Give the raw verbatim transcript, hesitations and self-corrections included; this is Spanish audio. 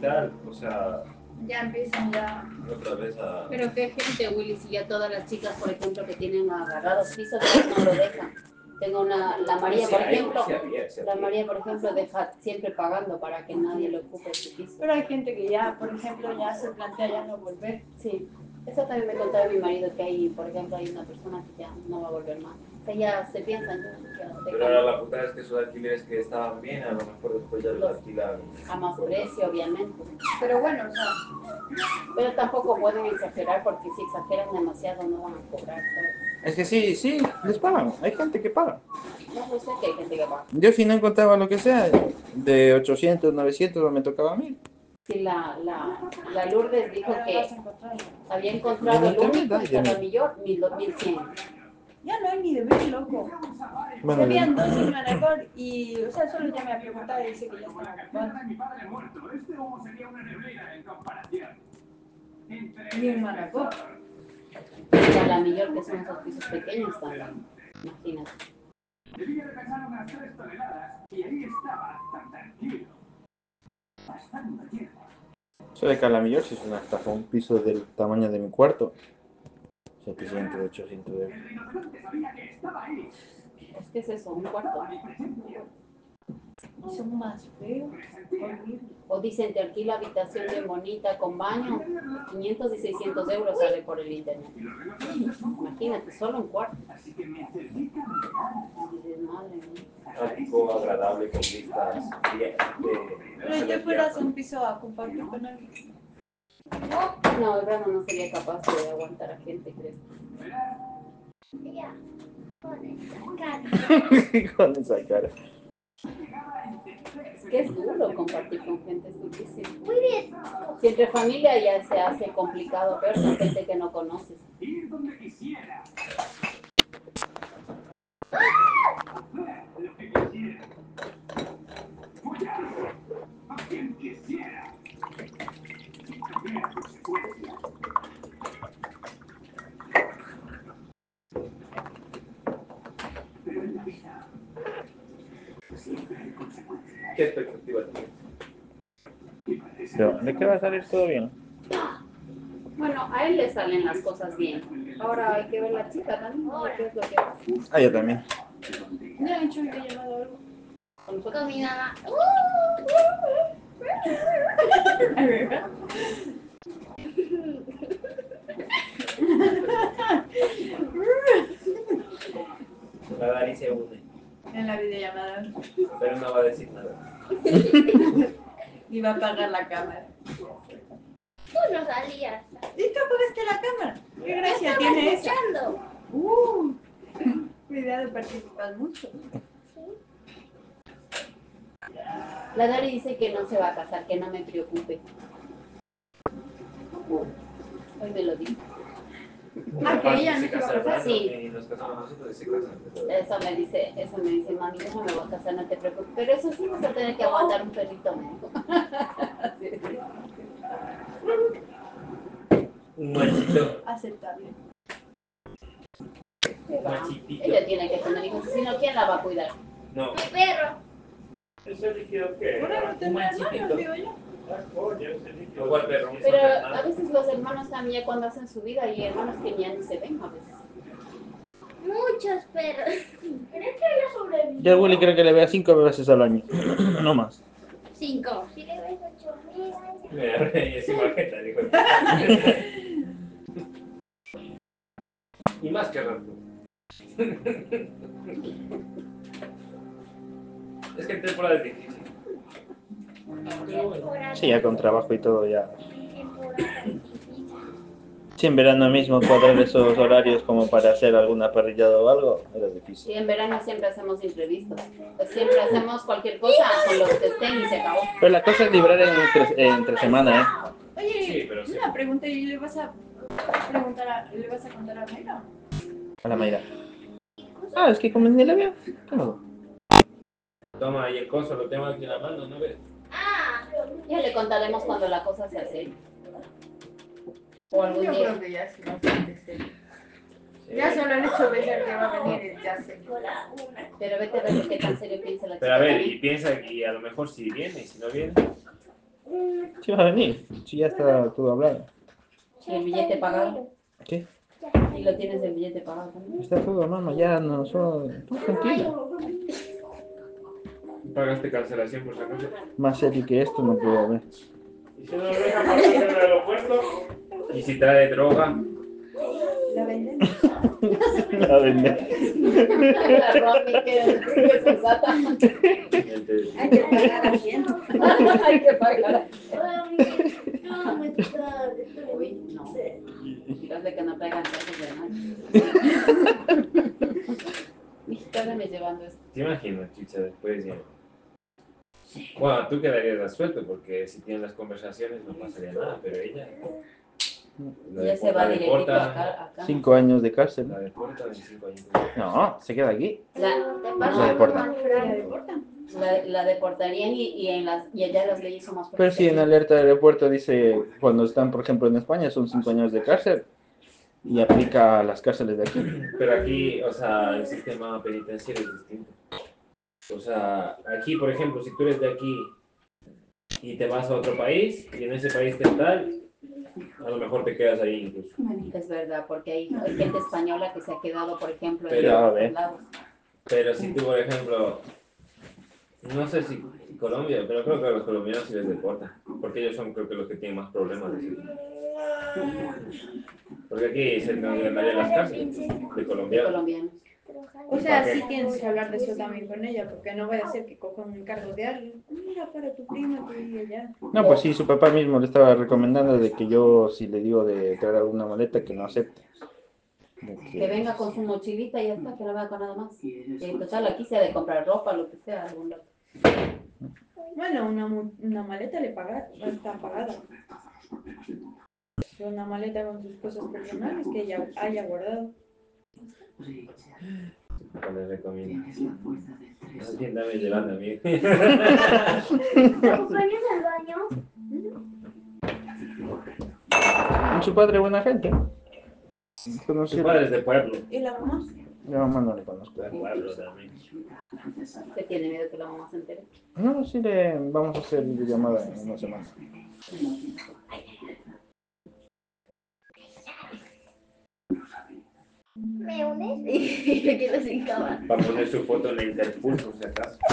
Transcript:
tal, o sea... Ya empiezan ya... Otra vez a... Pero qué gente, Willy, si ya todas las chicas, por ejemplo, que tienen agarrados pisos, ya no lo dejan. Tengo una, la María, Sí, por hay, ejemplo, sí había, sí la había. María, por ejemplo, deja siempre pagando para que nadie le ocupe su piso. Pero hay gente que ya, por ejemplo, ya se plantea ya no volver. Sí, eso también me contaba mi marido, que hay, por ejemplo, hay una persona que ya no va a volver más. O sea, ya se piensan, ya, ya Pero ahora la puta es que esos alquileres que estaban bien, a lo mejor después ya los alquilan. a más precio, obviamente. Pero bueno, o sea... Pero tampoco pueden exagerar, porque si exageran demasiado no van a cobrar, ¿sabes? Es que sí, sí, les pagan. Hay gente que paga. No, yo sé que hay gente que paga. Yo si no encontraba lo que sea, de ochocientos, novecientos me tocaba a mí. Sí, la, la, la Lourdes dijo Ahora que vas a encontrar. había encontrado el único en Ya no. Calamillor, mil cien. Ya no hay ni de ver, loco. Bueno, Habían dos en Manacor y, o sea, solo ya me ha preguntado y dice que ya están ocupados. Y en Manacor. Calamillor, que son esos pisos pequeños también. Imagínate. Eso de Calamillor sí es una estafa, un piso del tamaño de mi cuarto. setecientos, ochocientos euros. Es que es eso, un cuarto. Y son más feos. Horrible. O dicen, te alquila habitación bien bonita, con baño, quinientos y seiscientos euros sale por el internet. Imagínate, solo un cuarto. Y dices, madre mía. Algo agradable con vistas bien. Pero si te fueras a un piso a compartir con alguien. No, el verano no sería capaz de aguantar a gente, creo. Con esa cara. Es que es duro compartir con gente, es difícil. Si entre familia ya se hace complicado, pero con gente que no conoces. ¿Qué expectativas tienes? Pero, ¿de qué va a salir todo bien? Bueno, a él le salen las cosas bien. Ahora hay que ver la chica también, ¿no? ¿Qué es lo que hace? Ah, yo también. ¿Me han hecho videollamada o algo? Con nosotros. Con mi mamá. La Dani se une, En la videollamada. pero no va a decir nada. Y va a apagar la cámara. Tú no salías. ¿Y tú apagaste la cámara? ¿Qué gracia Estaba tiene eso? escuchando. Uh, cuidado, participas mucho. La Dari dice que no se va a casar, que no me preocupe. Hoy me lo dijo. Ah, que ella no se se va a casa casar. Hernando Sí. y nos casamos nosotros y se casan. Eso me dice, eso me dice, mami, yo no me voy a casar, no te preocupes. Pero eso sí vas a tener que aguantar un perrito, me dijo. Sí. Un machito. Aceptable. ¿Qué va? Machitito. Ella tiene que tener hijos, si no, ¿quién la va a cuidar? No. Mi perro. Eso eligió que. Por algo Un tendrá hermanos, machitito. digo yo. Igual perro. Pero a veces los hermanos también cuando hacen su vida y hermanos que ya ni se ven a veces. Muchos perros. ¿Crees que ella sobrevivió? Yo a Willy creo que le veo cinco veces al año. No más. Cinco. Si le ves ocho mil años. Mira, y encima jeta, dijo. Y más que rato. Es que en temporada es difícil. Temporada. Sí, ya con trabajo y todo ya. Temporada difícil. Si en verano mismo cuadrar esos horarios como para hacer alguna parrillada o algo, era difícil. Sí, en verano siempre hacemos imprevistos. Pues siempre hacemos cualquier cosa con los que estén y se acabó. Pero la cosa es librar entre, entre semana, ¿eh? Oye, Sí, pero sí. una pregunta, ¿y le vas a preguntar a, le vas a contar a Mayra? A la Mayra. Ah, es que como ni la veo. ¿Qué hago? Toma, y el coso lo tengo aquí en la mano, ¿no ves? Ah, Ya le contaremos cuando la cosa se hace. O algún Yo día. creo que ya sí, bastante serio. Ya solo el hecho de ver que va a venir es ya sé. Pero vete a ver qué tan serio piensa la chica. Pero a ver, también. y piensa que a lo mejor si viene y si no viene. Sí va a venir, sí ya está todo hablado. ¿Y el billete pagado? ¿Qué? ¿Y lo tienes el billete pagado también? Está todo, mamá, ya no solo... Tú tranquila. ¿Pagaste cancelación por si acaso? Más serio que esto no puedo haber. ¿Y si no lo deja pasar en el aeropuerto? ¿Y si trae droga? La venden. La vendé. La Romy, que es sensata. Entonces, Hay que pagar haciendo. Hay que pagar. No me está. Uy, no. Dígale que no traigan cosas de nadie. Estándame llevando esto. ¿te imaginas, Chicha, después ya? Bueno, tú quedarías resuelto porque si tienen las conversaciones no pasaría nada, pero ella... La Ya depor- se va la directito deporta- acá. acá. Cinco años de cárcel. La deporta en cinco años. No, se queda aquí. La, La deportan. La deportan. la, la deportarían y, y, en las, y allá las leyes son más Pero fuertes. si en alerta de aeropuerto dice, cuando están, por ejemplo, en España, son cinco años de cárcel y aplica a las cárceles de aquí. Pero aquí, o sea, el sistema penitenciario es distinto. O sea, aquí, por ejemplo, si tú eres de aquí y te vas a otro país y en ese país te tal, a lo mejor te quedas ahí incluso. Es verdad, porque hay, hay gente española que se ha quedado, por ejemplo, en Pero, a otros ver. lados. Pero si tú, por ejemplo, no sé si Colombia, pero creo que a los colombianos sí les deportan, porque ellos son creo que los que tienen más problemas. ¿Sí? Porque aquí se nos llenarían las cárceles de De colombianos. colombianos. O sea, sí tienes que hablar de eso también con ella, porque no vaya a ser que cojan un cargo de alguien. Mira, para tu prima que vive allá. No, pues sí, su papá mismo le estaba recomendando de que yo, si le digo de traer alguna maleta, que no acepte. De Que que- venga con su mochilita y ya está, que no venga con nada más. Y total, aquí se ha de comprar ropa, lo que sea, algún lado. Bueno, una, mu- una maleta le paga, está pagada. Una maleta con sus cosas personales que ella haya guardado. Les recomiendo. Alguien dame llevando a mí. ¿Te acompañas al baño? Y su padre, buena gente. Conocí- Su padre es de pueblo. ¿Y la mamá? Mi mamá no le conozco. De pueblo también. Usted tiene miedo que la mamá se entere. No, sí le vamos a hacer llamada en una semana. ¿Me unes? Y me quedo sin cámara. Para poner su foto en el Interpul, por si acaso.